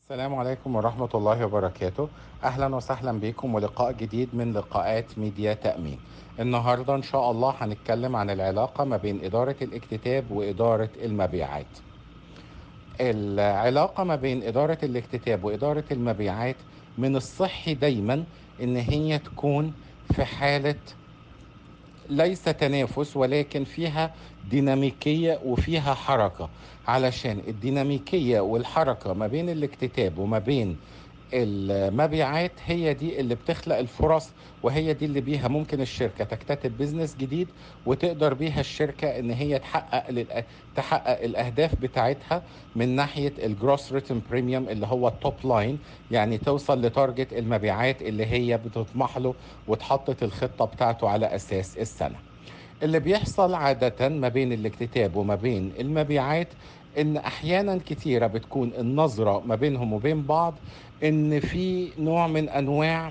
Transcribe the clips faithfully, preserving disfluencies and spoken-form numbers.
السلام عليكم ورحمة الله وبركاته. أهلا وسهلا بكم ولقاء جديد من لقاءات ميديا تأمين. النهاردة إن شاء الله هنتكلم عن العلاقة ما بين إدارة الاكتتاب وإدارة المبيعات. العلاقة ما بين إدارة الاكتتاب وإدارة المبيعات من الصحي دايما إن هي تكون في حالة ليس تنافس، ولكن فيها ديناميكية وفيها حركة، علشان الديناميكية والحركة ما بين الاكتتاب وما بين المبيعات هي دي اللي بتخلق الفرص، وهي دي اللي بيها ممكن الشركة تكتتب بيزنس جديد، وتقدر بيها الشركة ان هي تحقق للأ... تحقق الاهداف بتاعتها من ناحية الجروس ريتن بريميوم اللي هو التوب لاين، يعني توصل لتارجت المبيعات اللي هي بتطمح له وتحطت الخطة بتاعته على اساس السنة. اللي بيحصل عادة ما بين الاكتتاب وما بين المبيعات ان احيانا كتيرة بتكون النظرة ما بينهم وبين بعض ان في نوع من انواع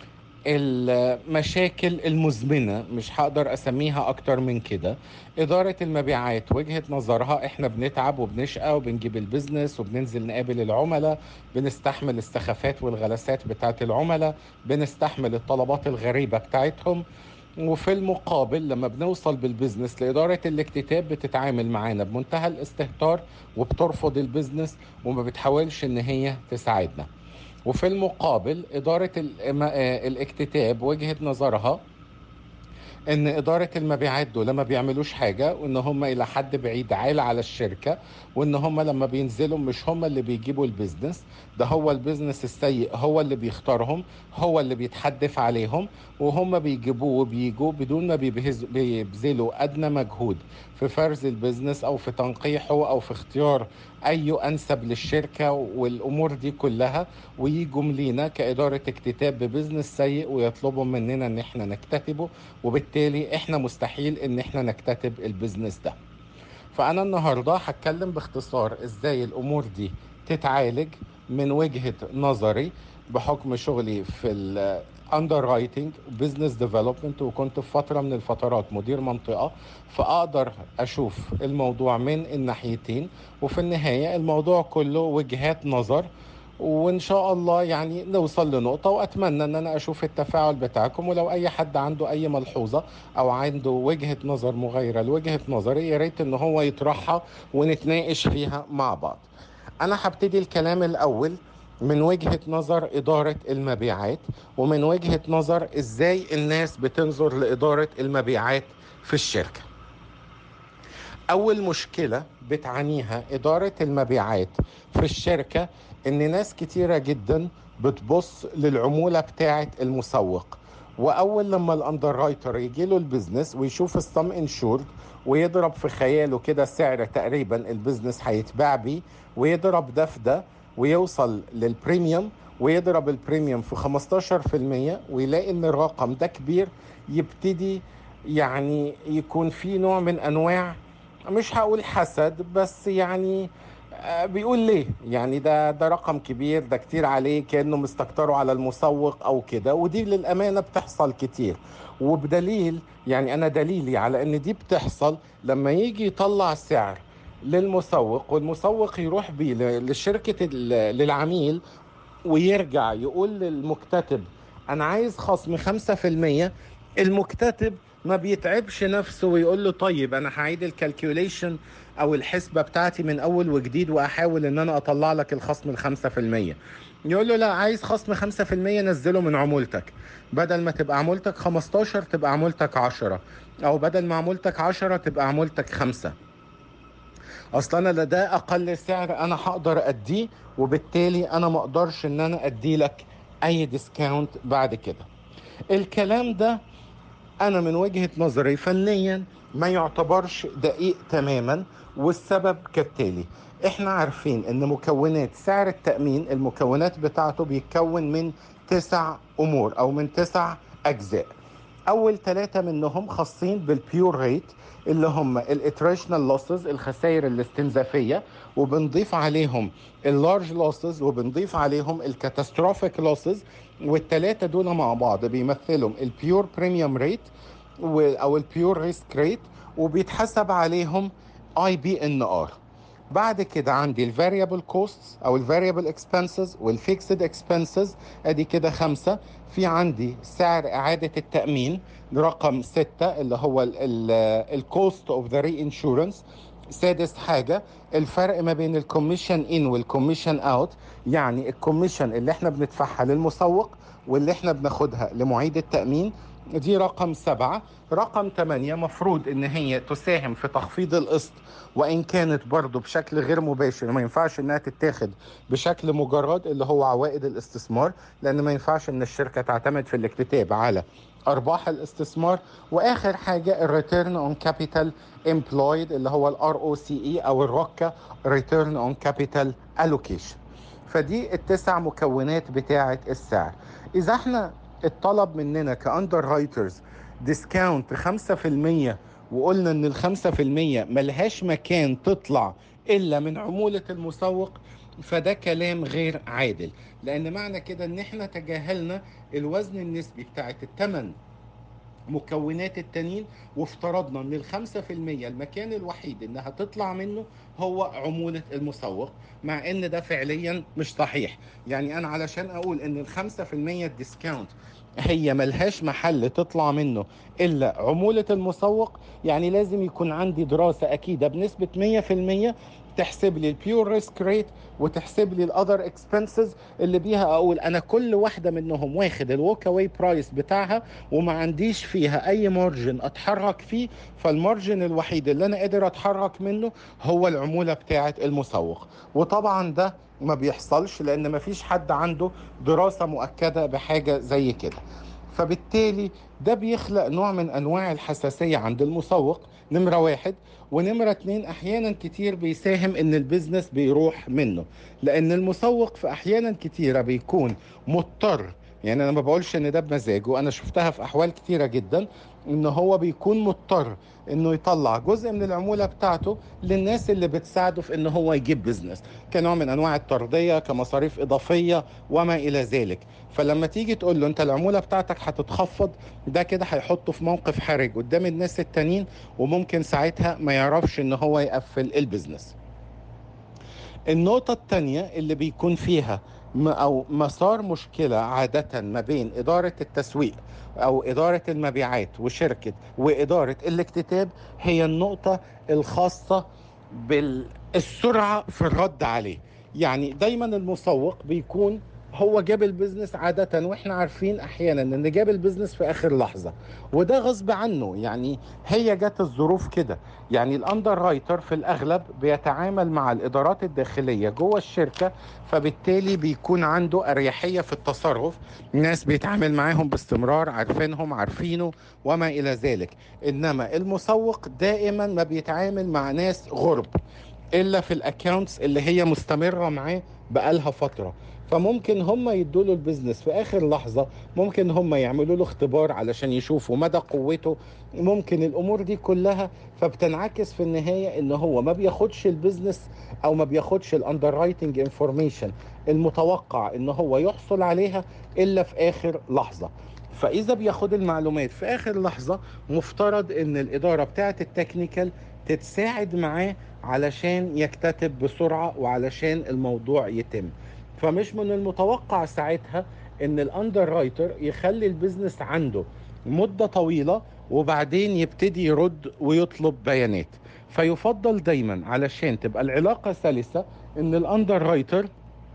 المشاكل المزمنة، مش هقدر أسميها أكتر من كده. إدارة المبيعات وجهة نظرها إحنا بنتعب وبنشقى وبنجيب البيزنس وبننزل نقابل العملاء، بنستحمل السخافات والغلاسات بتاعت العملاء، بنستحمل الطلبات الغريبة بتاعتهم. وفي المقابل لما بنوصل بالبزنس لإدارة الاكتتاب بتتعامل معانا بمنتهى الاستهتار وبترفض البزنس وما بتحاولش إن هي تساعدنا. وفي المقابل إدارة الإما- آه، الاكتتاب وجهة نظرها ان اداره المبيعات دول ما بيعملوش حاجه، وان هم الى حد بعيد عال على الشركه، وان هم لما بينزلوا مش هم اللي بيجيبوا البيزنس، ده هو البيزنس السيء هو اللي بيختارهم، هو اللي بيتحدف عليهم، وهم بيجيبوه وبيجوا بدون ما بيبهز- بيبذلوا ادنى مجهود في فرز البيزنس او في تنقيحه او في اختيار اي انسب للشركه والامور دي كلها، ويجوا لينا كاداره اكتتاب ببزنس سيء ويطلبوا مننا ان احنا نكتتبه، وبالتالي احنا مستحيل ان احنا نكتتب البيزنس ده. فانا النهارده هتكلم باختصار ازاي الامور دي تتعالج من وجهة نظري، بحكم شغلي في الاندر رايتنج بزنس ديفلوبمنت، وكنت في فتره من الفترات مدير منطقه، فاقدر اشوف الموضوع من الناحيتين. وفي النهايه الموضوع كله وجهات نظر، وان شاء الله يعني نوصل لنقطة، واتمنى ان انا اشوف التفاعل بتاعكم، ولو اي حد عنده اي ملحوظة او عنده وجهة نظر مغايرة لوجهة نظري يا ريت ان هو يطرحها ونتناقش فيها مع بعض. انا هبتدي الكلام الاول من وجهة نظر إدارة المبيعات، ومن وجهة نظر إزاي الناس بتنظر لإدارة المبيعات في الشركة. أول مشكلة بتعانيها إدارة المبيعات في الشركة إن ناس كتيرة جدا بتبص للعمولة بتاعة المسوق. وأول لما الأندر رايتر يجي له البيزنس ويشوف السم انشورد ويضرب في خياله كده سعر تقريبا البيزنس هيتباع بيه، ويضرب ده في ده ويوصل للبريميوم، ويضرب البريميوم في خمستاشر في المية ويلاقي ان الرقم ده كبير، يبتدي يعني يكون في نوع من انواع، مش هقول حسد بس يعني آه، بيقول ليه يعني ده ده رقم كبير، ده كتير عليه، كأنه مستكتره على المسوق او كده. ودي للأمانة بتحصل كتير، وبدليل يعني انا دليلي على ان دي بتحصل لما يجي يطلع سعر للمسوق، والمسوق يروح بيه ل- لشركة ال- للعميل، ويرجع يقول للمكتتب انا عايز خصم خمسة في المية. المكتتب ما بيتعبش نفسه ويقول له طيب انا هعيد الكالكوليشن او الحسبة بتاعتي من اول وجديد واحاول ان انا اطلع لك الخصم الخمسة في المية. يقول له لا، عايز خصم خمسة في المية نزله من عمولتك، بدل ما تبقى عمولتك خمستاشر تبقى عمولتك عشرة، او بدل ما عمولتك عشرة تبقى عمولتك خمسة. اصلا انا لا ده اقل سعر انا هقدر اديه، وبالتالي انا ما اقدرش ان انا ادي لك اي ديسكاونت بعد كده. الكلام ده انا من وجهة نظري فنيا ما يعتبرش دقيق تماما، والسبب كالتالي: احنا عارفين ان مكونات سعر التأمين المكونات بتاعته بيتكون من تسع امور او من تسع اجزاء. اول ثلاثة منهم خاصين بالبيور ريت، اللي هم الاتريشنال لوسز الخسائر الاستنزافية، وبنضيف عليهم اللارج لوسز، وبنضيف عليهم الكاتاستروفيك لوسز. والثلاثة دول مع بعض بيمثلوا البيور بريميوم ريت او البيور ريسك ريت، وبيتحسب عليهم اي بي ان ار. بعد كده عندي الفاريبل كوستس او الفاريبل اكسبنسز والفيكسد اكسبنسز، ادي كده خمسة. في عندي سعر اعادة التأمين رقم ستة اللي هو الكوست اوف ذا ري انشورنس. سادس حاجة الفرق ما بين الكوميشن ان والكوميشن اوت، يعني الكوميشن اللي احنا بندفعها للمسوق واللي احنا بناخدها لمعيد التأمين، دي رقم سبعة. رقم ثمانية مفروض ان هي تساهم في تخفيض القسط، وان كانت برضو بشكل غير مباشر، ما ينفعش انها تتاخد بشكل مجرد اللي هو عوائد الاستثمار، لان ما ينفعش ان الشركة تعتمد في الاكتتاب على ارباح الاستثمار. واخر حاجة الريتيرن اون كابيتال امبلويد اللي هو الار او سي اي او الروكا ريتيرن اون كابيتال الوكيشن. فدي التسع مكونات بتاعة السعر. اذا احنا الطلب مننا كاندر رايترز ديسكاونت خمسة في المية، وقلنا ان الخمسة في المية ملهاش مكان تطلع الا من عمولة المسوق، فده كلام غير عادل، لان معنى كده ان احنا تجاهلنا الوزن النسبي بتاعت الثمن مكونات التانيين، وافترضنا ان الخمسة في المية المكان الوحيد انها تطلع منه هو عمولة المسوق، مع ان ده فعليا مش صحيح. يعني انا علشان اقول ان الخمسة في المية الديسكاونت هي ملهاش محل تطلع منه الا عمولة المسوق، يعني لازم يكون عندي دراسة اكيدة بنسبة مية في المية تحسب لي البيور ريسك ريت وتحسب لي الاذر اكسبنسز، اللي بيها اقول انا كل واحده منهم واخد الووك اواي برايس بتاعها وما عنديش فيها اي مارجن اتحرك فيه، فالمارجن الوحيد اللي انا قادر اتحرك منه هو العموله بتاعه المسوق. وطبعا ده ما بيحصلش لان ما فيش حد عنده دراسه مؤكده بحاجه زي كده. فبالتالي ده بيخلق نوع من انواع الحساسيه عند المسوق، نمره واحد. ونمره اتنين احيانا كتير بيساهم ان البيزنس بيروح منه، لان المسوق في احيانا كتيره بيكون مضطر. يعني انا ما بقولش ان ده بمزاجه، انا شفتها في احوال كتيره جدا ان هو بيكون مضطر انه يطلع جزء من العموله بتاعته للناس اللي بتساعده في ان هو يجيب بيزنس، كنوع من انواع الترضيه، كمصاريف اضافيه وما الى ذلك. فلما تيجي تقول له انت العموله بتاعتك هتتخفض، ده كده هيحطه في موقف حرج قدام الناس التانيين، وممكن ساعتها ما يعرفش ان هو يقفل البيزنس. النقطة التانية اللي بيكون فيها م- أو مسار مشكلة عادة ما بين إدارة التسويق أو إدارة المبيعات وشركة وإدارة الاكتتاب، هي النقطة الخاصة بالسرعة في الرد عليه. يعني دايما المسوق بيكون هو جاب البيزنس عادة، واحنا عارفين احيانا ان جاب البيزنس في اخر لحظة، وده غصب عنه، يعني هي جت الظروف كده. يعني الاندر رايتر في الاغلب بيتعامل مع الادارات الداخلية جوه الشركة، فبالتالي بيكون عنده اريحية في التصرف، ناس بيتعامل معاهم باستمرار، عارفينهم عارفينه وما الى ذلك. انما المسوق دائما ما بيتعامل مع ناس غرب، الا في الاكونتس اللي هي مستمره معاه بقالها فتره، فممكن هم يدوا له البيزنس في اخر لحظه، ممكن هم يعملوا له اختبار علشان يشوفوا مدى قوته، ممكن الامور دي كلها. فبتنعكس في النهايه ان هو ما بياخدش البيزنس او ما بياخدش الاندر رايتنج انفورميشن المتوقع ان هو يحصل عليها الا في اخر لحظه. فاذا بياخد المعلومات في اخر لحظه، مفترض ان الاداره بتاعه التكنيكال تتساعد معاه علشان يكتتب بسرعة وعلشان الموضوع يتم. فمش من المتوقع ساعتها ان الاندر رايتر يخلي البيزنس عنده مدة طويلة وبعدين يبتدي يرد ويطلب بيانات. فيفضل دايما علشان تبقى العلاقة سلسة ان الاندر رايتر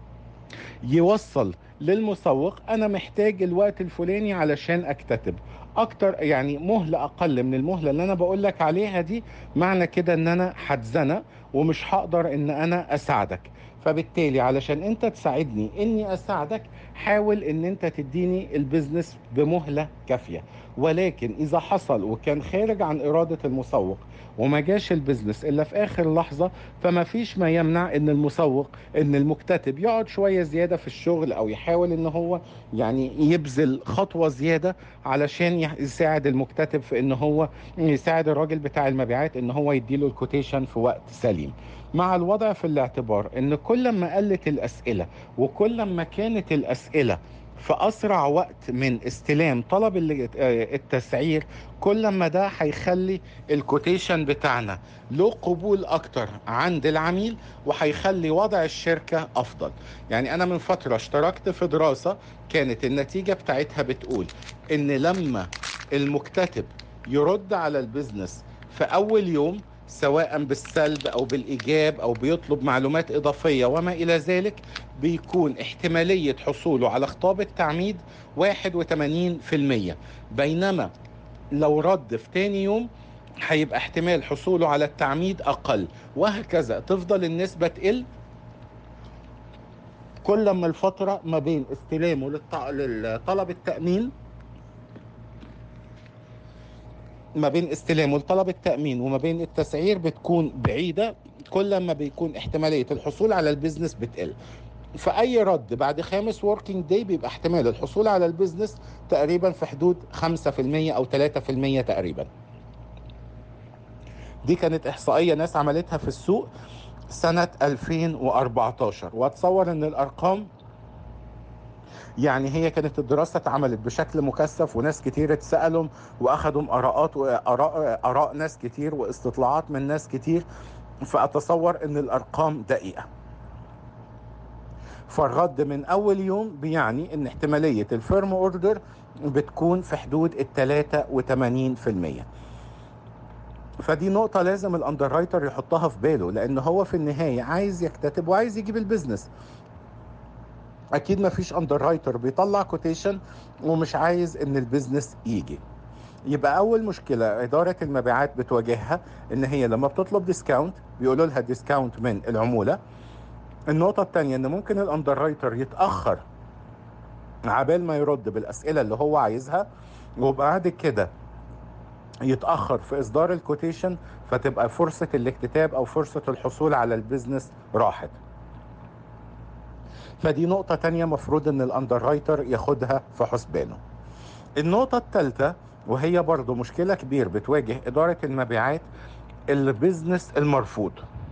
يوصل للمسوق انا محتاج الوقت الفلاني علشان اكتتب اكتر، يعني مهلة اقل من المهلة اللي انا بقول لك عليها دي، معنى كده ان انا هتزنق ومش هقدر ان انا اساعدك. فبالتالي علشان انت تساعدني اني اساعدك، حاول ان انت تديني البيزنس بمهلة كافية. ولكن اذا حصل وكان خارج عن ارادة المسوق وما جاش البيزنس الا في اخر لحظة، فما فيش ما يمنع ان المسوق ان المكتتب يقعد شوية زيادة في الشغل او يحاول ان هو يعني يبذل خطوة زيادة علشان يح- يساعد المكتتب في ان هو يساعد الراجل بتاع المبيعات ان هو يديله الكوتيشن في وقت سليم، مع الوضع في الاعتبار ان كل ما قلت الاسئلة وكل ما كانت الاسئلة في أسرع وقت من استلام طلب التسعير، كل ما ده هيخلي الكوتيشن بتاعنا له قبول أكتر عند العميل، وهيخلي وضع الشركة أفضل. يعني أنا من فترة اشتركت في دراسة كانت النتيجة بتاعتها بتقول إن لما المكتتب يرد على البيزنس في أول يوم، سواء بالسلب أو بالإيجاب أو بيطلب معلومات إضافية وما إلى ذلك، بيكون احتمالية حصوله على خطاب التعميد واحد وثمانين في المية، بينما لو رد في تاني يوم هيبقى احتمال حصوله على التعميد أقل، وهكذا تفضل النسبة تقل كل ما الفترة ما بين استلامه للطلب التأمين ما بين استلامه لطلب التأمين وما بين التسعير بتكون بعيدة، كل ما بيكون احتمالية الحصول على البيزنس بتقل. فأي رد بعد خامس working day بيبقى احتمال الحصول على البيزنس تقريبا في حدود خمسة في المية أو ثلاثة في المية تقريبا. دي كانت إحصائية ناس عملتها في السوق سنة ألفين وأربعتاشر، وأتصور أن الأرقام يعني هي كانت الدراسة اتعملت بشكل مكثف، وناس كتير اتسألوا وأخدوا آراءات وآراء آراء ناس كتير واستطلاعات من ناس كتير، فأتصور أن الأرقام دقيقة. فالرد من أول يوم بيعني أن احتمالية الفيرم أوردر بتكون في حدود ال ثلاثة وثمانين في المية. فدي نقطة لازم الأندر رايتر يحطها في باله، لأن هو في النهاية عايز يكتتب وعايز يجيب البيزنس. اكيد ما فيش اندر رايتر بيطلع كوتيشن ومش عايز ان البيزنس يجي. يبقى اول مشكلة ادارة المبيعات بتواجهها ان هي لما بتطلب ديسكاونت بيقولوا لها ديسكاونت من العمولة. النقطة الثانية ان ممكن الاندر رايتر يتأخر عبال ما يرد بالاسئلة اللي هو عايزها، وبعد كده يتأخر في اصدار الكوتيشن، فتبقى فرصة الاكتتاب او فرصة الحصول على البيزنس راحت. فدي نقطة تانية مفروض ان الاندر رايتر ياخدها في حسبانه. النقطة الثالثة وهي برضو مشكلة كبير بتواجه إدارة المبيعات، البيزنس المرفوض.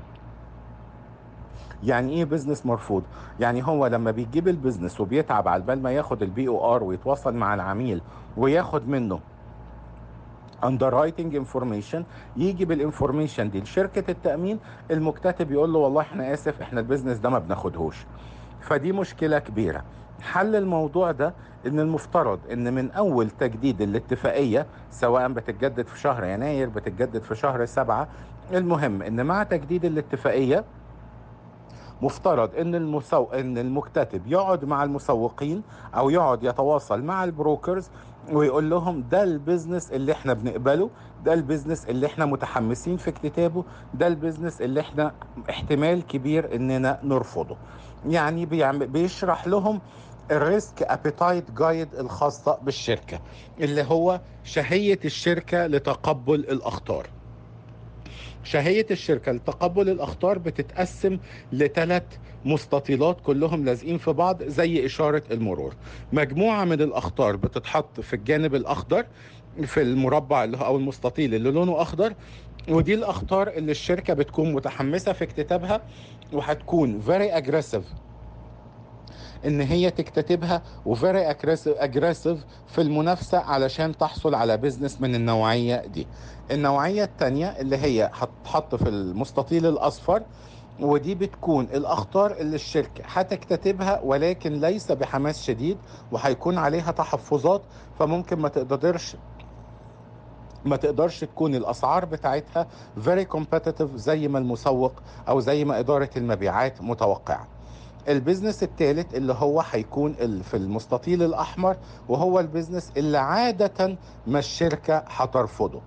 يعني ايه بيزنس مرفوض؟ يعني هو لما بيجيب البيزنس وبيتعب على بال ما ياخد البي او ار ويتواصل مع العميل وياخد منه underwriting information، يجي بالانفورميشن دي لشركة التأمين، المكتتب يقول له والله احنا اسف احنا البيزنس ده ما بناخدهوش. فدي مشكلة كبيرة. حل الموضوع ده ان المفترض ان من اول تجديد الاتفاقية، سواء بتتجدد في شهر يناير بتتجدد في شهر سبعة، المهم ان مع تجديد الاتفاقية مفترض ان المسو... ان المكتتب يقعد مع المسوقين او يقعد يتواصل مع البروكرز ويقول لهم ده البيزنس اللي احنا بنقبله، ده البيزنس اللي احنا متحمسين في اكتتابه، ده البيزنس اللي احنا احتمال كبير اننا نرفضه. يعني بيعمل بيشرح لهم الريسك ابيتايت جايد الخاصة بالشركة، اللي هو شهية الشركة لتقبل الاخطار. شهية الشركة لتقبل الأخطار بتتقسم لثلاث مستطيلات كلهم لازقين في بعض زي إشارة المرور. مجموعة من الأخطار بتتحط في الجانب الأخضر في المربع اللي هو أو المستطيل اللي لونه أخضر، ودي الأخطار اللي الشركة بتكون متحمسة في اكتتابها وهتكون very aggressive ان هي تكتتبها وفيري اجريسيف في المنافسه علشان تحصل على بيزنس من النوعيه دي. النوعيه الثانيه اللي هي هتحط في المستطيل الاصفر، ودي بتكون الاخطار اللي الشركه هتكتتبها ولكن ليس بحماس شديد وهيكون عليها تحفظات، فممكن ما تقدرش ما تقدرش تكون الاسعار بتاعتها very competitive زي ما المسوق او زي ما اداره المبيعات متوقعه. البيزنس الثالث اللي هو هيكون في المستطيل الأحمر، وهو البيزنس اللي عادة ما الشركة هترفضه.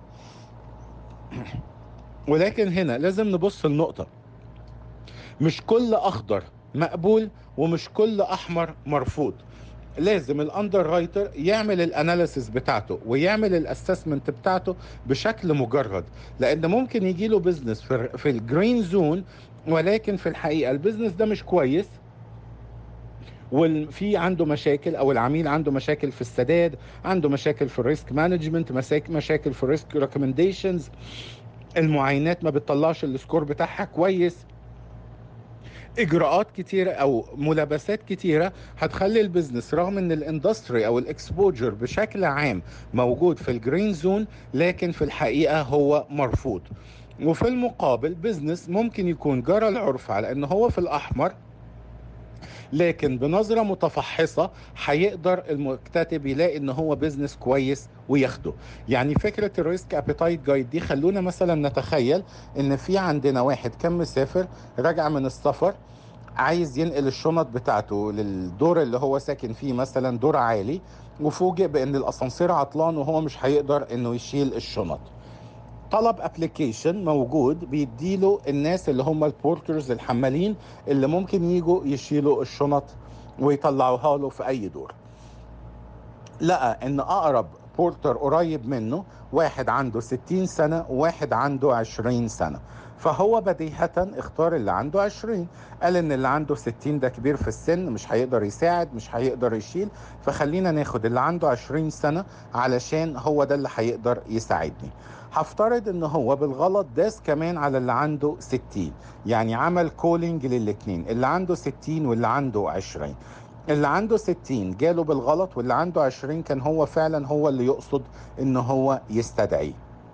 ولكن هنا لازم نبص النقطة، مش كل أخضر مقبول ومش كل أحمر مرفوض. لازم الاندر رايتر يعمل الاناليسيس بتاعته ويعمل الاسسمنت بتاعته بشكل مجرد، لان ممكن يجي له بيزنس في, في الجرين زون، ولكن في الحقيقة البيزنس ده مش كويس وفي عنده مشاكل، او العميل عنده مشاكل في السداد، عنده مشاكل في الريسك مانجمنت، مشاكل في الريسك ريكومنديشنز، المعاينات ما بتطلعش السكور بتاعها كويس، اجراءات كتيره او ملابسات كتيره هتخلي البيزنس رغم ان الاندستري او الاكسبوجر بشكل عام موجود في الجرين زون، لكن في الحقيقه هو مرفوض. وفي المقابل بيزنس ممكن يكون جرى العرف على ان هو في الاحمر، لكن بنظرة متفحصة هيقدر المكتتب يلاقي ان هو بيزنس كويس وياخده. يعني فكرة الريسك ابيتايت جايد دي، خلونا مثلا نتخيل ان في عندنا واحد كان مسافر راجع من السفر، عايز ينقل الشنط بتاعته للدور اللي هو ساكن فيه، مثلا دور عالي، وفوجئ بان الاسانسير عطلان وهو مش هيقدر انه يشيل الشنط. طلب ابلكيشن موجود بيديله الناس اللي هم البورترز الحمالين اللي ممكن يجوا يشيلوا الشنط ويطلعوها له في اي دور. لقى ان اقرب بورتر قريب منه واحد عنده ستين سنة وواحد عنده عشرين سنة، فهو بديهة اختار اللي عنده عشرين. قال ان اللي عنده ستين ده كبير في السن، مش هيقدر يساعد، مش هيقدر يشيل، فخلينا ناخد اللي عنده عشرين سنة علشان هو ده اللي هيقدر يساعدني. هفترض ان هو بالغلط داس كمان على اللي عنده ستين، يعني عمل كولينج للاتنين، اللي عنده ستين واللي عنده عشرين. اللي عنده ستين جاله بالغلط، واللي عنده عشرين كان هو فعلا هو اللي يقصد ان هو يستدعيه.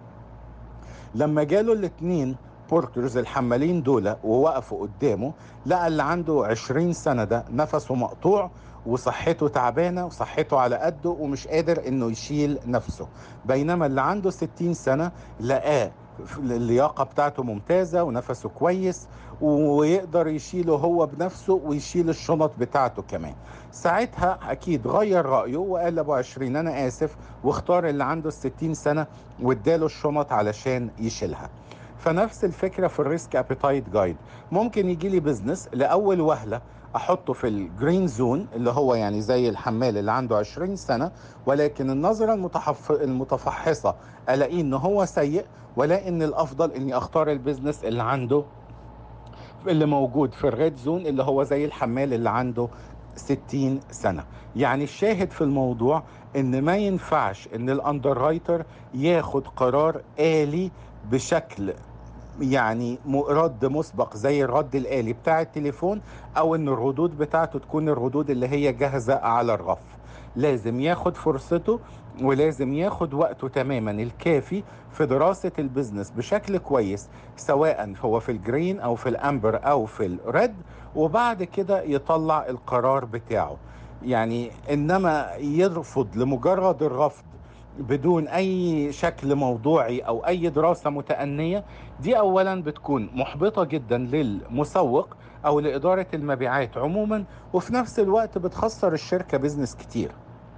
لما جاله الاتنين بورترز الحمالين دول ووقفوا قدامه، لقى اللي عنده عشرين سنة ده نفسه مقطوع وصحته تعبانة وصحته على قده ومش قادر انه يشيل نفسه، بينما اللي عنده ستين سنة لقاه اللياقة بتاعته ممتازة ونفسه كويس ويقدر يشيله هو بنفسه ويشيل الشنط بتاعته كمان. ساعتها اكيد غير رأيه وقال لابو عشرين انا اسف، واختار اللي عنده الستين سنة واداله الشنط علشان يشيلها. فنفس الفكرة في الريسك ابيتايت جايد، ممكن يجي لي بزنس لأول وهلة احطه في الجرين زون اللي هو يعني زي الحمال اللي عنده عشرين سنة، ولكن النظرة المتحف... المتفحصة الاقيه ان هو سيء، ولا ان الافضل اني اختار البزنس اللي عنده اللي موجود في الريد زون اللي هو زي الحمال اللي عنده ستين سنة. يعني الشاهد في الموضوع ان ما ينفعش ان الاندر رايتر ياخد قرار آلي بشكل يعني رد مسبق زي الرد الآلي بتاع التليفون، او ان الردود بتاعته تكون الردود اللي هي جاهزة على الرف. لازم ياخد فرصته ولازم ياخد وقته تماما الكافي في دراسة البزنس بشكل كويس، سواء هو في الجرين او في الامبر او في الريد، وبعد كده يطلع القرار بتاعه. يعني انما يرفض لمجرد الرفض بدون اي شكل موضوعي او اي دراسة متأنية، دي اولا بتكون محبطة جدا للمسوق او لادارة المبيعات عموما، وفي نفس الوقت بتخسر الشركة بزنس كتير.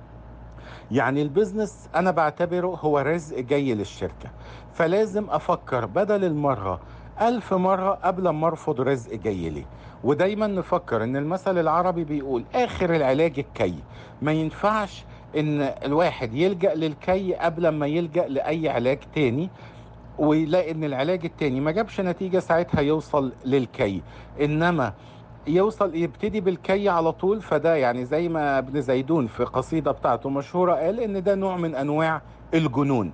يعني البزنس انا بعتبره هو رزق جاي للشركة، فلازم افكر بدل المرة الف مرة قبل ما ارفض رزق جاي لي. ودايما نفكر ان المثل العربي بيقول اخر العلاج الكي. ما ينفعش ان الواحد يلجأ للكي قبل ما يلجأ لأي علاج تاني، ويلاقي ان العلاج التاني ما جابش نتيجة، ساعتها يوصل للكي. انما يوصل يبتدي بالكي على طول، فده يعني زي ما ابن زيدون في قصيدة بتاعته مشهورة قال ان ده نوع من انواع الجنون.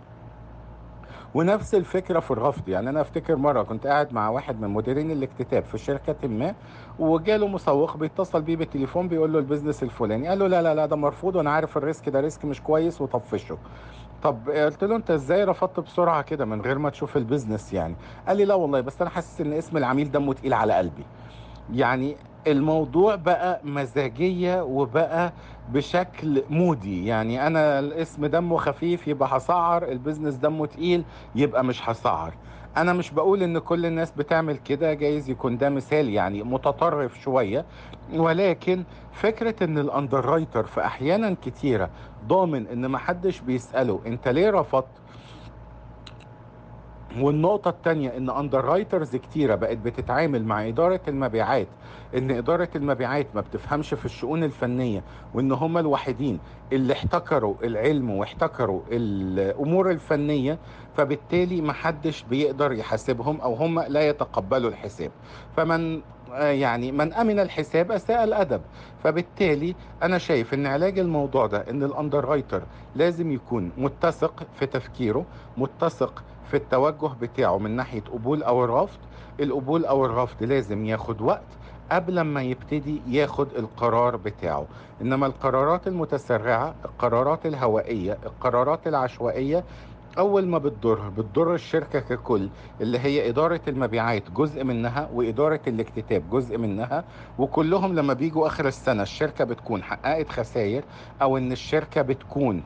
ونفس الفكرة في الرفض. يعني انا افتكر مرة كنت قاعد مع واحد من مديرين الاكتتاب في شركة ما، وجاله مسوق بيتصل بيه بالتليفون بيقول له البيزنس الفلاني، قال له لا لا لا ده مرفوض وانا عارف الريسك ده ريسك مش كويس وطفشه. طب قلت له انت ازاي رفضت بسرعة كده من غير ما تشوف البيزنس يعني؟ قال لي لا والله بس انا حاسس ان اسم العميل دمه تقيل على قلبي. يعني الموضوع بقى مزاجية وبقى بشكل مودي، يعني انا الاسم دمه خفيف يبقى هسعر، البيزنس دمه تقيل يبقى مش هسعر. انا مش بقول ان كل الناس بتعمل كده، جايز يكون ده مثال يعني متطرف شوية، ولكن فكرة ان الاندر رايتر في احيانا كتيرة ضامن ان محدش بيسأله انت ليه رفضت. والنقطة التانية ان اندر رايترز كتيرة بقت بتتعامل مع ادارة المبيعات ان ادارة المبيعات ما بتفهمش في الشؤون الفنية، وان هم الوحيدين اللي احتكروا العلم واحتكروا الامور الفنية، فبالتالي محدش بيقدر يحاسبهم او هم لا يتقبلوا الحساب. فمن آه يعني من امن الحساب اساء الادب. فبالتالي انا شايف ان علاج الموضوع ده ان الاندر رايتر لازم يكون متسق في تفكيره، متسق في التوجه بتاعه من ناحية قبول او الرفض. القبول او الرفض لازم ياخد وقت، قبل ما يبتدي ياخد القرار بتاعه. إنما القرارات المتسرعة، القرارات الهوائية، القرارات العشوائية، أول ما بتضر بتضر الشركة ككل، اللي هي إدارة المبيعات جزء منها وإدارة الاكتتاب جزء منها، وكلهم لما بيجوا آخر السنة الشركة بتكون حققت خسائر، أو إن الشركة بتكون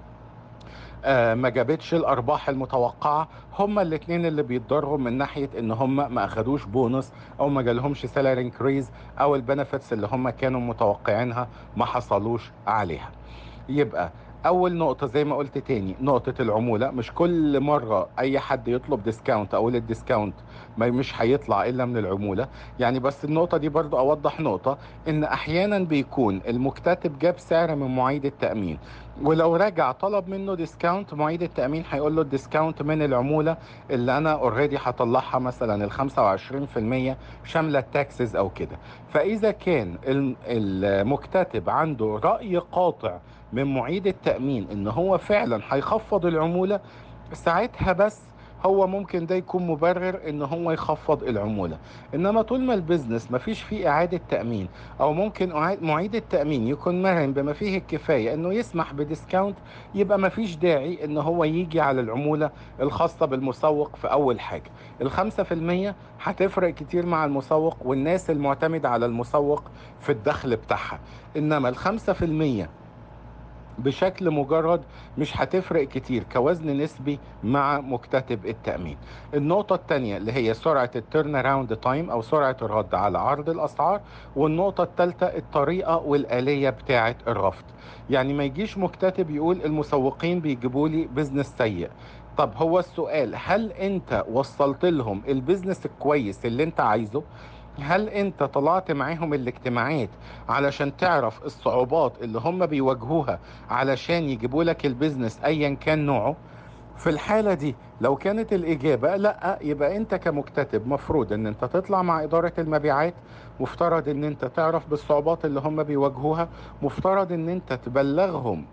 آه، ما جابتش الارباح المتوقعه. هما الاثنين اللي بيتضروا من ناحيه ان هما ما اخدوش بونص، او ما جالهمش سالاري انكريز، او البنفيتس اللي هما كانوا متوقعينها ما حصلوش عليها. يبقى اول نقطة زي ما قلت تاني، نقطة العمولة. مش كل مرة اي حد يطلب ديسكاونت اقول الديسكاونت ما مش هيطلع الا من العمولة. يعني بس النقطة دي برضو اوضح نقطة، ان احيانا بيكون المكتتب جاب سعر من معيد التأمين، ولو رجع طلب منه ديسكاونت، معيد التأمين هيقول له الديسكاونت من العمولة اللي انا اوريدي هطلعها، مثلا ال خمسة وعشرين في المية شاملة التاكسز او كده. فاذا كان الم- المكتتب عنده رأي قاطع من معيد التأمين ان هو فعلا هيخفض العمولة، ساعتها بس هو ممكن ده يكون مبرر ان هو يخفض العمولة. انما طول ما البيزنس مفيش فيه اعادة تأمين، او ممكن أعاد- معيد التأمين يكون مرن بما فيه الكفاية انه يسمح بديسكاونت، يبقى مفيش داعي ان هو يجي على العمولة الخاصة بالمسوق في اول حاجة. الخمسة في المية هتفرق كتير مع المسوق والناس المعتمدة على المسوق في الدخل بتاعها، انما الخمسة في المية بشكل مجرد مش هتفرق كتير كوزن نسبي مع مكتتب التأمين. النقطة التانية اللي هي سرعة التيرن اراوند تايم، او سرعة الرد على عرض الاسعار. والنقطة التالتة الطريقة والآلية بتاعة الرفض. يعني ما يجيش مكتتب يقول المسوقين بيجيبوا لي بزنس سيء. طب هو السؤال، هل انت وصلت لهم البيزنس الكويس اللي انت عايزه؟ هل انت طلعت معاهم الاجتماعات علشان تعرف الصعوبات اللي هم بيواجهوها علشان يجيبوا لك البيزنس ايا كان نوعه؟ في الحالة دي لو كانت الإجابة لا، يبقى أنت كمكتتب مفروض أن أنت تطلع مع إدارة المبيعات، مفترض أن أنت تعرف بالصعوبات اللي هم بيواجهوها، مفترض أن أنت تبلغهم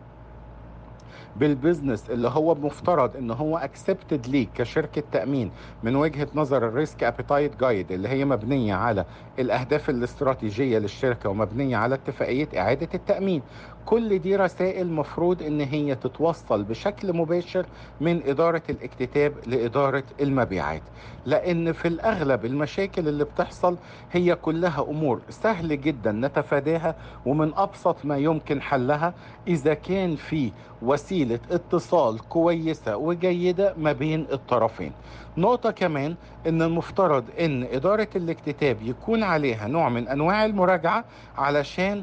بالبزنس اللي هو مفترض ان هو اكسبتد ليك كشركه تامين من وجهه نظر الريسك ابيتايت جايد، اللي هي مبنيه على الاهداف الاستراتيجيه للشركه ومبنيه على اتفاقيه اعاده التامين. كل دي رسائل مفروض ان هي تتوصل بشكل مباشر من اداره الاكتتاب لاداره المبيعات، لان في الاغلب المشاكل اللي بتحصل هي كلها امور سهل جدا نتفاداها، ومن ابسط ما يمكن حلها اذا كان في وسيلة اتصال كويسة وجيدة ما بين الطرفين. نقطة كمان، ان المفترض ان ادارة الاكتتاب يكون عليها نوع من انواع المراجعة علشان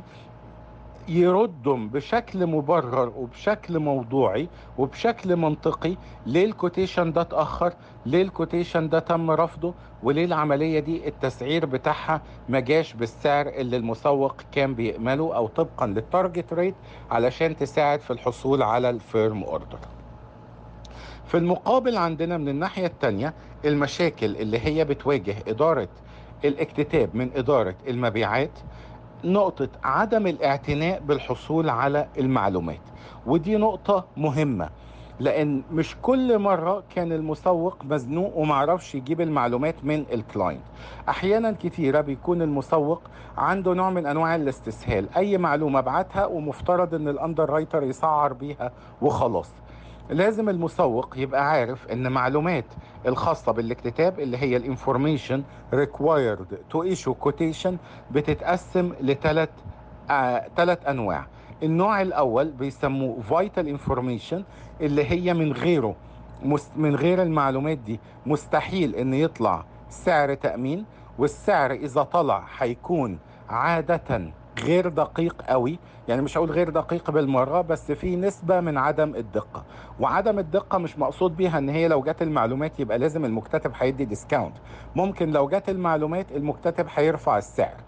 يردهم بشكل مبرر وبشكل موضوعي وبشكل منطقي. ليه الكوتيشن ده اتأخر؟ ليه الكوتيشن ده تم رفضه؟ وليه العملية دي التسعير بتاعها ما جاش بالسعر اللي المسوق كان بيأمله، او طبقا للتارجت ريت، علشان تساعد في الحصول على الفيرم اوردر. في المقابل عندنا من الناحية التانية المشاكل اللي هي بتواجه إدارة الاكتتاب من إدارة المبيعات. نقطة عدم الاعتناء بالحصول على المعلومات، ودي نقطة مهمة، لأن مش كل مرة كان المسوق مزنوق ومعرفش يجيب المعلومات من الكلاينت. أحيانا كتيرة بيكون المسوق عنده نوع من أنواع الاستسهال، أي معلومة بعتها ومفترض أن الأندر رايتر يسعر بيها وخلاص. لازم المسوق يبقى عارف ان معلومات الخاصة بالاكتتاب اللي هي الانفورميشن required to issue quotation بتتقسم لثلاث آه ثلاث انواع. النوع الاول بيسموه vital information، اللي هي من غيره مست من غير المعلومات دي مستحيل ان يطلع سعر تأمين، والسعر اذا طلع هيكون عادة غير دقيق قوي. يعني مش هقول غير دقيق بالمرة، بس في نسبة من عدم الدقة. وعدم الدقة مش مقصود بيها ان هي لو جت المعلومات يبقى لازم المكتتب هيدي ديسكاونت. ممكن لو جت المعلومات المكتتب هيرفع السعر،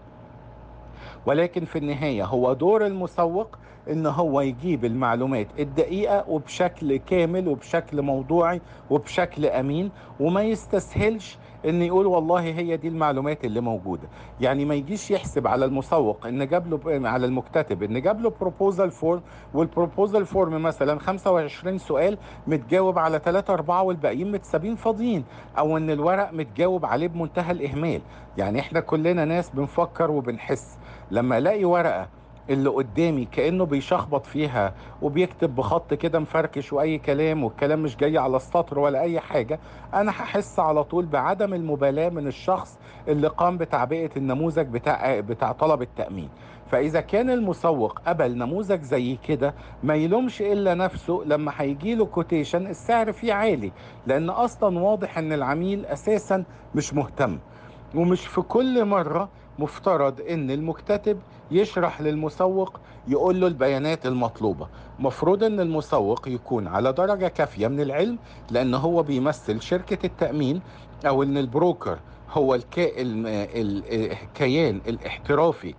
ولكن في النهاية هو دور المسوق ان هو يجيب المعلومات الدقيقة وبشكل كامل وبشكل موضوعي وبشكل امين، وما يستسهلش ان يقول والله هي دي المعلومات اللي موجودة. يعني ما يجيش يحسب على المسوق ان جاب له، على المكتتب ان جاب له بروبوزال فورم، والبروبوزال فورم مثلا خمسة وعشرين سؤال متجاوب على ثلاثة أربعة والباقيين متسابين فاضيين، او ان الورق متجاوب عليه بمنتهى الاهمال. يعني احنا كلنا ناس بنفكر وبنحس. لما الاقي ورقة اللي قدامي كأنه بيشخبط فيها وبيكتب بخط كده مفركش واي كلام، والكلام مش جاي على السطر ولا اي حاجة، انا هحس على طول بعدم المبالاة من الشخص اللي قام بتعبئة النموذج بتاع بتاع طلب التأمين. فاذا كان المسوق قبل نموذج زي كده، ما يلومش الا نفسه لما هيجي له كوتيشن السعر فيه عالي، لان اصلا واضح ان العميل اساسا مش مهتم. ومش في كل مرة مفترض ان المكتتب يشرح للمسوق، يقول له البيانات المطلوبة. مفروض ان المسوق يكون على درجة كافية من العلم، لان هو بيمثل شركة التأمين، او ان البروكر هو الكا... ال- ال- الكيان الاحترافي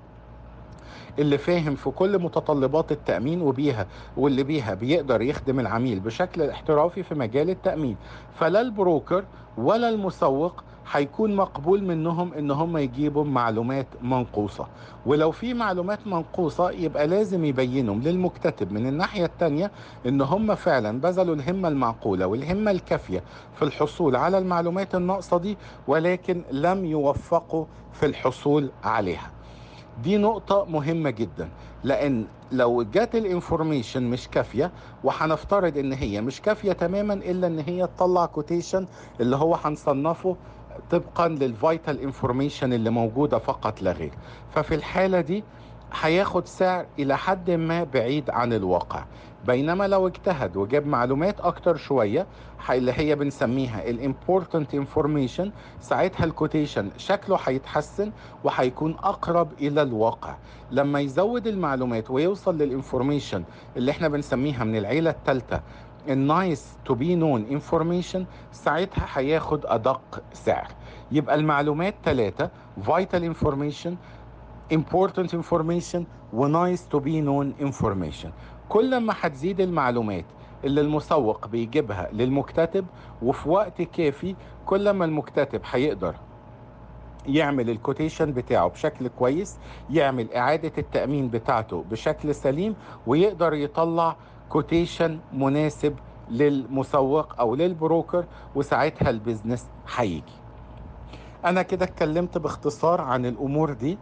اللي فاهم في كل متطلبات التأمين وبيها، واللي بيها بيقدر يخدم العميل بشكل احترافي في مجال التأمين. فلا البروكر ولا المسوق هيكون مقبول منهم ان هم يجيبوا معلومات منقوصة. ولو في معلومات منقوصة يبقى لازم يبينوا للمكتتب من الناحية التانية ان هم فعلا بذلوا الهمة المعقولة والهمة الكافية في الحصول على المعلومات الناقصة دي، ولكن لم يوفقوا في الحصول عليها. دي نقطة مهمة جدا، لأن لو جات الانفورميشن مش كافية، وهنفترض ان هي مش كافية تماما الا ان هي تطلع كوتيشن اللي هو هنصنفه طبقا للفيتال انفورميشن اللي موجودة فقط لا غير، ففي الحالة دي هياخد سعر الى حد ما بعيد عن الواقع. بينما لو اجتهد وجاب معلومات اكتر شوية، ح- اللي هي بنسميها الامبورتنت انفورميشن، ساعتها الكوتيشن شكله هيتحسن وهيكون اقرب الى الواقع. لما يزود المعلومات ويوصل للانفورميشن اللي احنا بنسميها من العيلة الثالثة النايس تو بي نون انفورميشن، ساعتها هياخد ادق سعر. يبقى المعلومات ثلاثة: vital information، important information، و nice to be known information. كل ما هتزيد المعلومات اللي المسوق بيجيبها للمكتتب وفي وقت كافي، كل ما المكتتب هيقدر يعمل الكوتيشن بتاعه بشكل كويس، يعمل إعادة التأمين بتاعته بشكل سليم، ويقدر يطلع كوتيشن مناسب للمسوق أو للبروكر، وساعتها البيزنس هيجي. أنا كده اتكلمت باختصار عن الأمور دي،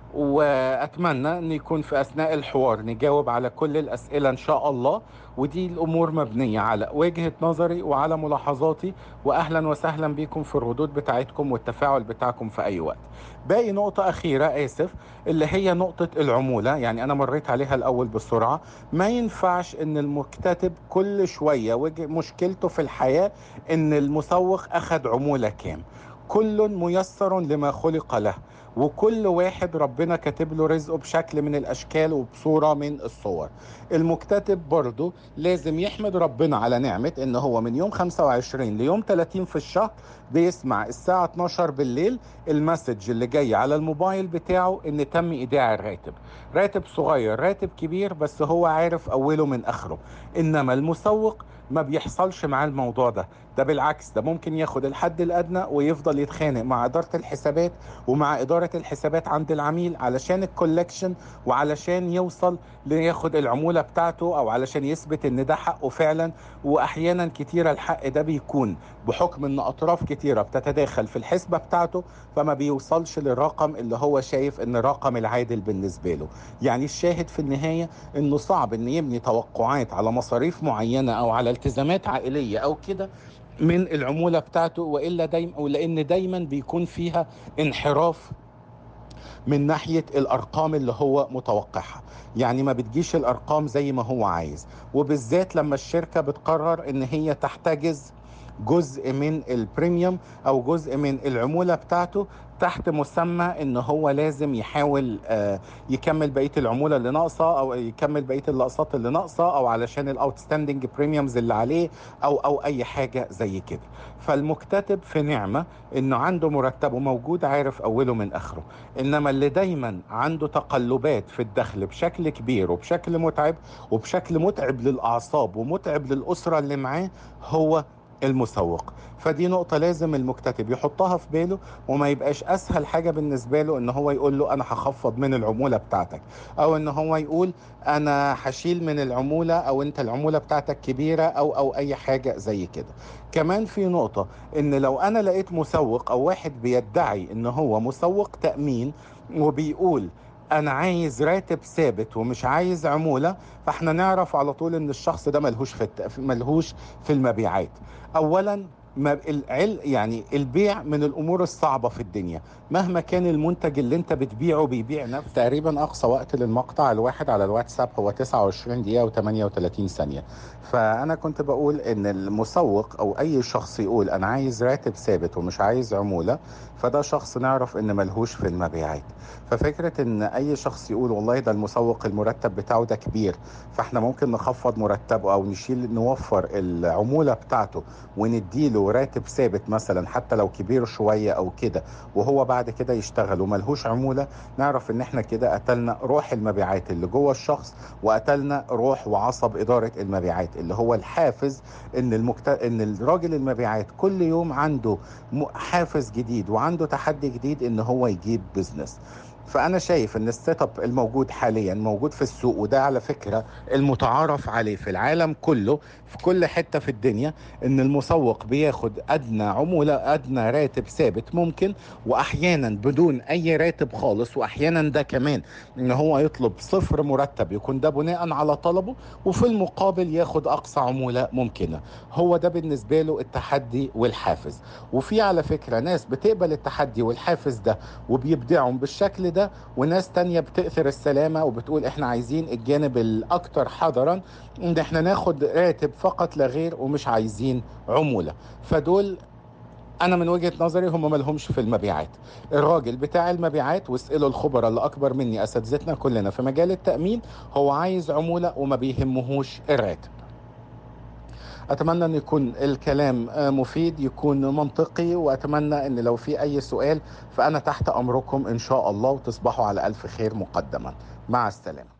وأتمنى أن يكون في أثناء الحوار نجاوب على كل الأسئلة إن شاء الله. ودي الأمور مبنية على وجهة نظري وعلى ملاحظاتي، وأهلا وسهلا بكم في الردود بتاعتكم والتفاعل بتاعكم في أي وقت. باقي نقطة أخيرة آسف، اللي هي نقطة العمولة. يعني أنا مريت عليها الأول بسرعة. ما ينفعش أن المكتتب كل شوية وجه مشكلته في الحياة أن المسوق أخذ عمولة كام. كل ميسر لما خلق له، وكل واحد ربنا كاتب له رزقه بشكل من الاشكال وبصوره من الصور. المكتتب برضه لازم يحمد ربنا على نعمه ان هو من يوم خمسة وعشرين ليوم ثلاثين في الشهر بيسمع الساعه اتناشر بالليل المسج اللي جاي على الموبايل بتاعه ان تم ايداع الراتب. راتب صغير راتب كبير، بس هو عارف اوله من اخره. انما المسوق ما بيحصلش معاه الموضوع ده. ده بالعكس، ده ممكن ياخد الحد الادنى ويفضل يتخانق مع اداره الحسابات ومع إدارة الحسابات عند العميل علشان الكولكشن، وعلشان يوصل لياخد العمولة بتاعته، أو علشان يثبت إن ده حقه فعلا. وأحيانا كتيرة الحق ده بيكون بحكم إن أطراف كتيرة بتتداخل في الحسبة بتاعته، فما بيوصلش للرقم اللي هو شايف إن الرقم العادل بالنسبة له. يعني الشاهد في النهاية إنه صعب إن يبني توقعات على مصاريف معينة أو على التزامات عائلية أو كده من العمولة بتاعته، وإلا دايما، ولأن دايما بيكون فيها انحراف من ناحية الأرقام اللي هو متوقعها. يعني ما بتجيش الأرقام زي ما هو عايز، وبالذات لما الشركة بتقرر إن هي تحتجز جزء من البريميوم أو جزء من العمولة بتاعته تحت مسمى ان هو لازم يحاول آه يكمل بقيه العموله اللي ناقصه، او يكمل بقيه الاقساط اللي ناقصه، او علشان الاوتستاندنج بريميومز اللي عليه، او او اي حاجه زي كده. فالمكتتب في نعمه انه عنده مرتبه موجود عارف اوله من اخره. انما اللي دايما عنده تقلبات في الدخل بشكل كبير وبشكل متعب، وبشكل متعب للاعصاب ومتعب للاسره اللي معاه، هو المسوق. فدي نقطة لازم المكتتب يحطها في باله، وما يبقاش أسهل حاجة بالنسبة له إن هو يقول له أنا هخفض من العمولة بتاعتك، أو إن هو يقول أنا هشيل من العمولة، أو أنت العمولة بتاعتك كبيرة، أو أو أي حاجة زي كده. كمان في نقطة، إن لو أنا لقيت مسوق أو واحد بيدعي إن هو مسوق تأمين وبيقول انا عايز راتب ثابت ومش عايز عمولة، فاحنا نعرف على طول ان الشخص ده ملهوش في الت... ملهوش في المبيعات. اولا، ما العل يعني البيع من الامور الصعبة في الدنيا، مهما كان المنتج اللي انت بتبيعه بيبيع نفسه. تقريبا اقصى وقت للمقطع الواحد على الواتساب هو تسعة وعشرين دقيقة و38 ثانية. فانا كنت بقول ان المسوق او اي شخص يقول انا عايز راتب ثابت ومش عايز عمولة، فده شخص نعرف ان ملهوش في المبيعات. ففكرة ان اي شخص يقول والله ده المسوق المرتب بتاعه ده كبير، فاحنا ممكن نخفض مرتبه او نشيل نوفر العمولة بتاعته ونديله راتب ثابت مثلا حتى لو كبير شوية او كده، وهو بعد كده يشتغل وملهوش عمولة، نعرف ان احنا كده قتلنا روح المبيعات اللي جوه الشخص، وقتلنا روح وعصب ادارة المبيعات اللي هو الحافز. ان المكت... ان الراجل المبيعات كل يوم عنده م- حافز جديد وعنده تحدي جديد ان هو يجيب بزنس. فانا شايف ان السيت اب الموجود حاليا موجود في السوق، وده على فكره المتعارف عليه في العالم كله، في كل حته في الدنيا، ان المسوق بياخد ادنى عموله، ادنى راتب ثابت ممكن، واحيانا بدون اي راتب خالص، واحيانا ده كمان ان هو يطلب صفر مرتب يكون ده بناء على طلبه، وفي المقابل ياخد اقصى عموله ممكنه. هو ده بالنسبه له التحدي والحافز. وفي على فكره ناس بتقبل التحدي والحافز ده وبيبدعهم بالشكل ده، وناس تانية بتأثر السلامة وبتقول احنا عايزين الجانب الأكثر حذرا، ان احنا ناخد راتب فقط لا غير ومش عايزين عمولة. فدول انا من وجهة نظري هم ملهمش في المبيعات. الراجل بتاع المبيعات، واسألوا الخبراء اللي اكبر مني اساتذتنا كلنا في مجال التأمين، هو عايز عمولة وما بيهمهوش الراتب. اتمنى ان يكون الكلام آه، مفيد، يكون منطقي، واتمنى ان لو في اي سؤال فانا تحت امركم ان شاء الله، وتصبحوا على الف خير مقدما. مع السلامة.